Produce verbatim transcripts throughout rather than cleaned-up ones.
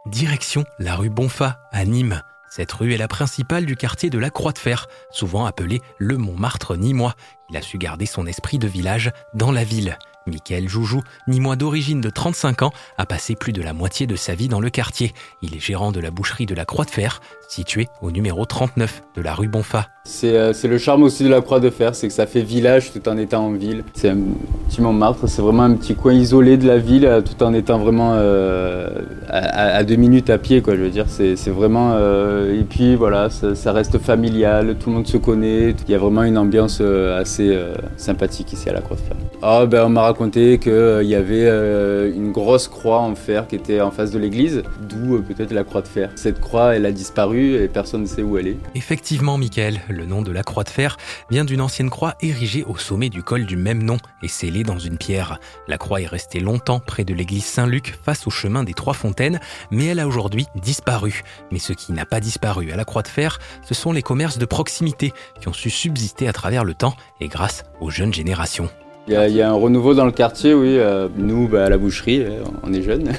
Direction la rue Bonfa à Nîmes. Cette rue est la principale du quartier de la Croix-de-Fer, souvent appelé le Montmartre nîmois. Il a su garder son esprit de village dans la ville. Mickaël Joujou, nîmois d'origine de trente-cinq ans, a passé plus de la moitié de sa vie dans le quartier. Il est gérant de la boucherie de la Croix-de-Fer, située au numéro trente-neuf de la rue Bonfa. C'est, euh, c'est le charme aussi de la Croix-de-Fer, c'est que ça fait village tout en étant en ville. C'est un petit Montmartre, c'est vraiment un petit coin isolé de la ville, tout en étant vraiment euh, à, à deux minutes à pied, quoi. Je veux dire, c'est, c'est vraiment... Euh, et puis voilà, ça, ça reste familial, tout le monde se connaît. Il y a vraiment une ambiance euh, assez euh, sympathique ici à la Croix-de-Fer. Ah, ben, on m'a raconté qu'il euh, y avait euh, une grosse croix en fer qui était en face de l'église, d'où euh, peut-être la Croix-de-Fer. Cette croix, elle a disparu et personne ne sait où elle est. Effectivement, Mickaël, le nom de la Croix-de-Fer vient d'une ancienne croix érigée au sommet du col du même nom et scellée dans une pierre. La croix est restée longtemps près de l'église Saint-Luc, face au chemin des Trois Fontaines, mais elle a aujourd'hui disparu. Mais ce qui n'a pas disparu à la Croix-de-Fer, ce sont les commerces de proximité qui ont su subsister à travers le temps et grâce aux jeunes générations. Il y, a, il y a un renouveau dans le quartier, oui. Euh, nous, bah, à la boucherie, on est jeunes.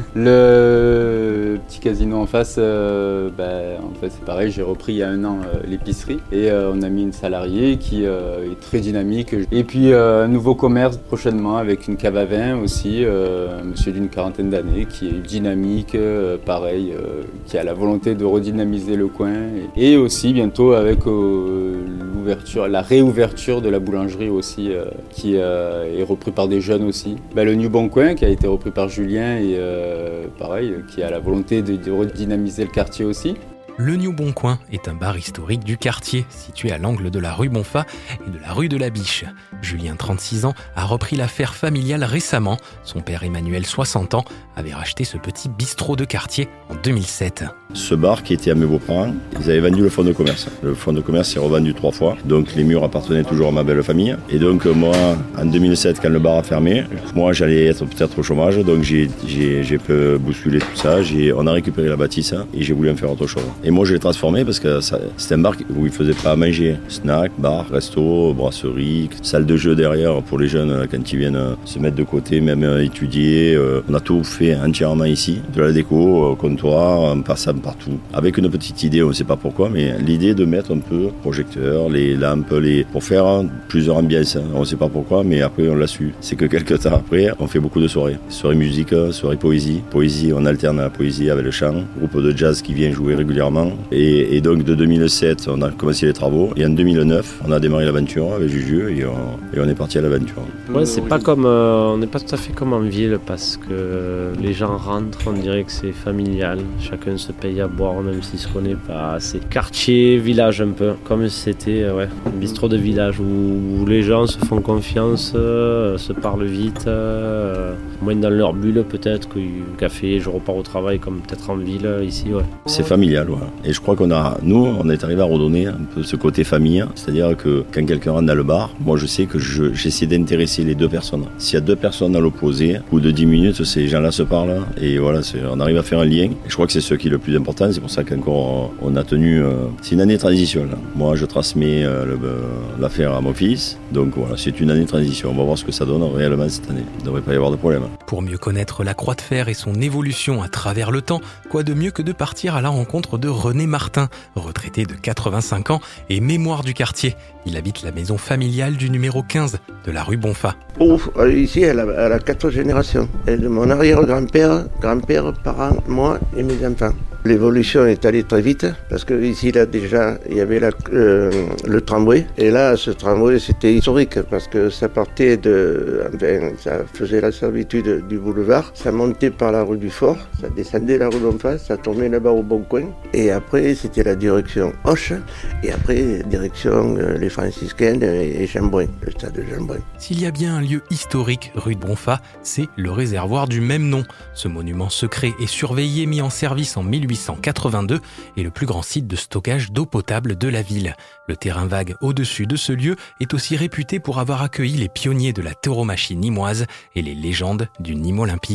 Le petit casino en face, euh, bah, en fait, c'est pareil, j'ai repris il y a un an euh, l'épicerie et euh, on a mis une salariée qui euh, est très dynamique. Et puis euh, un nouveau commerce prochainement avec une cave à vin aussi, euh, un monsieur d'une quarantaine d'années qui est dynamique, euh, pareil, euh, qui a la volonté de redynamiser le coin. Et, et aussi bientôt avec euh, l'ouverture, la réouverture de la boulangerie aussi, euh, qui Euh, est repris par des jeunes aussi. Bah, le New Bon Coin qui a été repris par Julien et euh, pareil, qui a la volonté de, de redynamiser le quartier aussi. Le New Bon Coin est un bar historique du quartier, situé à l'angle de la rue Bonfa et de la rue de la Biche. Julien, trente-six ans, a repris l'affaire familiale récemment. Son père Emmanuel, soixante ans, avait racheté ce petit bistrot de quartier en deux mille sept. Ce bar qui était à mes beaux-parents, ils avaient vendu le fonds de commerce. Le fonds de commerce s'est revendu trois fois, donc les murs appartenaient toujours à ma belle famille. Et donc moi, en deux mille sept, quand le bar a fermé, moi j'allais être peut-être au chômage, donc j'ai, j'ai, j'ai peu bousculé tout ça. J'ai, on a récupéré la bâtisse et j'ai voulu en faire autre chose. Et moi je l'ai transformé parce que ça, c'était un bar où ils ne faisaient pas à manger. Snack, bar, resto, brasserie, salle de jeu derrière pour les jeunes quand ils viennent se mettre de côté, même étudier. On a tout fait entièrement ici, de la déco, comptoir, en passant partout. Avec une petite idée, on ne sait pas pourquoi, mais l'idée de mettre un peu projecteurs, les lampes, les... pour faire plusieurs ambiances. On ne sait pas pourquoi, mais après on l'a su. C'est que quelques temps après, on fait beaucoup de soirées. Soirées musique, soirées poésie. Poésie, on alterne la poésie avec le chant. Groupe de jazz qui vient jouer régulièrement. Et, et donc de deux mille sept, on a commencé les travaux. Et en deux mille neuf, on a démarré l'aventure avec Juju et on, et on est parti à l'aventure. Ouais, c'est pas comme, euh, on n'est pas tout à fait comme en ville parce que les gens rentrent, on dirait que c'est familial. Chacun se paye à boire même s'il se connaît pas. C'est quartier, village un peu, comme c'était ouais, un bistrot de village où, où les gens se font confiance, euh, se parlent vite, euh, moins dans leur bulle peut-être que café, je repars au travail comme peut-être en ville ici. Ouais. C'est familial, ouais. Et je crois qu'on a, nous, on est arrivé à redonner un peu ce côté famille, c'est-à-dire que quand quelqu'un rentre dans le bar, moi je sais que je, j'essaie d'intéresser les deux personnes. S'il y a deux personnes à l'opposé, au bout de dix minutes, ces gens-là se parlent et voilà, c'est, on arrive à faire un lien. Et je crois que c'est ce qui est le plus important, c'est pour ça qu'encore on a tenu. Euh, c'est une année de transition. Là. Moi, je transmets euh, le, euh, l'affaire à mon fils, donc voilà, c'est une année de transition. On va voir ce que ça donne réellement cette année. Il ne devrait pas y avoir de problème. Pour mieux connaître la Croix-de-Fer et son évolution à travers le temps, quoi de mieux que de partir à la rencontre de René Martin, retraité de quatre-vingt-cinq ans et mémoire du quartier. Il habite la maison familiale du numéro quinze de la rue Bonfa. Oh, ici, elle a, elle a quatre générations. Et de mon arrière-grand-père, grand-père, parents, moi et mes enfants. L'évolution est allée très vite parce que ici là déjà il y avait la, euh, le tramway et là ce tramway c'était historique parce que ça partait de, enfin, ça faisait la servitude du boulevard, ça montait par la rue du Fort, ça descendait la rue Bonfa, ça tournait là-bas au Bon Coin et après c'était la direction Hoche et après direction euh, les Franciscaines et, et Chambouin, le stade de Chambouin. S'il y a bien un lieu historique rue de Bonfa, c'est le réservoir du même nom. Ce monument secret et surveillé mis en service en mille huit cent quatre-vingt-deux est le plus grand site de stockage d'eau potable de la ville. Le terrain vague au-dessus de ce lieu est aussi réputé pour avoir accueilli les pionniers de la tauromachie nîmoise et les légendes du Nîmes olympique.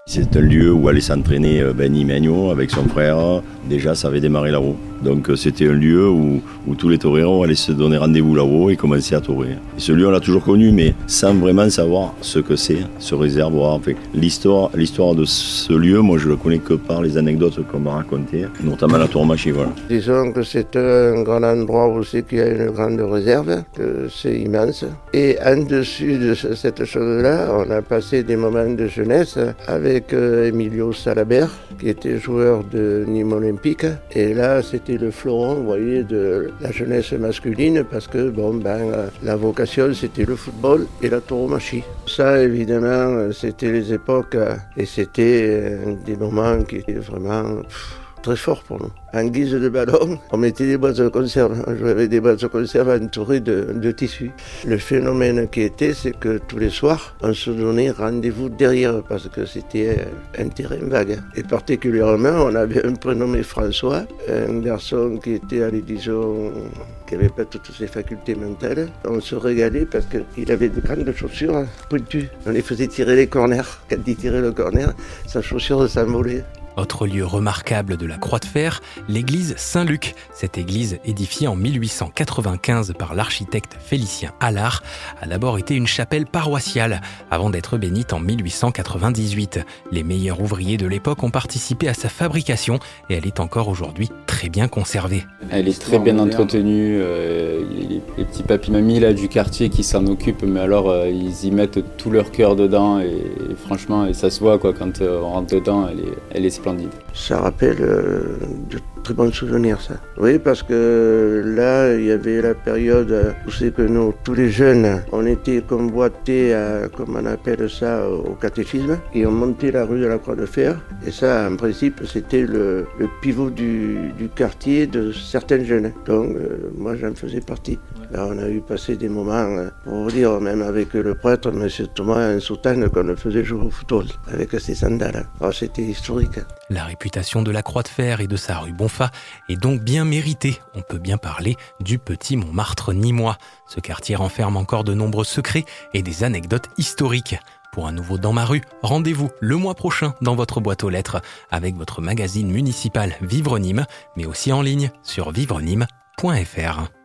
C'est un lieu où allait s'entraîner Benny Magno avec son frère. Déjà, ça avait démarré là-haut. Donc c'était un lieu où, où tous les toreros allaient se donner rendez-vous là-haut et commencer à torer. Et ce lieu, on l'a toujours connu, mais sans vraiment savoir ce que c'est, ce réservoir. Enfin, l'histoire, l'histoire de ce lieu, moi, je ne le connais que par les anecdotes qu'on m'a racontées, notamment la tauromachie. Voilà. Disons que c'est un grand endroit où c'est qu'il y a une grande réserve, que c'est immense. Et en dessus de cette chose-là, on a passé des moments de jeunesse avec Emilio Salabert, qui était joueur de Nîmes Olympique. Et là, c'était le fleuron, vous voyez, de la jeunesse masculine, parce que bon, ben, la vocation, c'était le football et la tauromachie. Ça, évidemment, c'était les époques et c'était des moments qui étaient vraiment pff, très forts pour nous. En guise de ballon, on mettait des boîtes de conserve. On jouait avec des boîtes de conserve entourées de, de tissus. Le phénomène qui était, c'est que tous les soirs, on se donnait rendez-vous derrière parce que c'était un terrain vague. Et particulièrement, on avait un prénommé François, un garçon qui était à l'édition, qui n'avait pas toutes ses facultés mentales. On se régalait parce qu'il avait de grandes chaussures pointues. On les faisait tirer les corners. Quand il tirait le corner, sa chaussure s'envolait. Autre lieu remarquable de la Croix de Fer, l'église Saint-Luc. Cette église, édifiée en mille huit cent quatre-vingt-quinze par l'architecte Félicien Allard, a d'abord été une chapelle paroissiale, avant d'être bénite en mille huit cent quatre-vingt-dix-huit. Les meilleurs ouvriers de l'époque ont participé à sa fabrication et elle est encore aujourd'hui très bien conservée. Elle est très bien entretenue. Euh, les, les petits papis-mamies là, du quartier qui s'en occupent, mais alors euh, ils y mettent tout leur cœur dedans et, et franchement, et ça se voit quoi, quand euh, on rentre dedans, elle est, elle est splendide. Ça rappelle euh, de très bons souvenirs, ça. Oui, parce que là, il y avait la période où c'est que nous, tous les jeunes, on était convoités, à, comme on appelle ça, au catéchisme, et on montait la rue de la Croix de Fer. Et ça, en principe, c'était le, le pivot du, du quartier de certains jeunes. Donc, euh, moi, j'en faisais partie. Là, on a eu passé des moments, pour vous dire, même avec le prêtre, M. Thomas, en soutane, qu'on le faisait jouer au football, avec ses sandales. Alors, c'était historique. La réputation de la Croix de Fer et de sa rue Bonfa est donc bien méritée. On peut bien parler du petit Montmartre nîmois. Ce quartier renferme encore de nombreux secrets et des anecdotes historiques. Pour un nouveau Dans ma rue, rendez-vous le mois prochain dans votre boîte aux lettres avec votre magazine municipal Vivre Nîmes, mais aussi en ligne sur vivre nîmes point f r.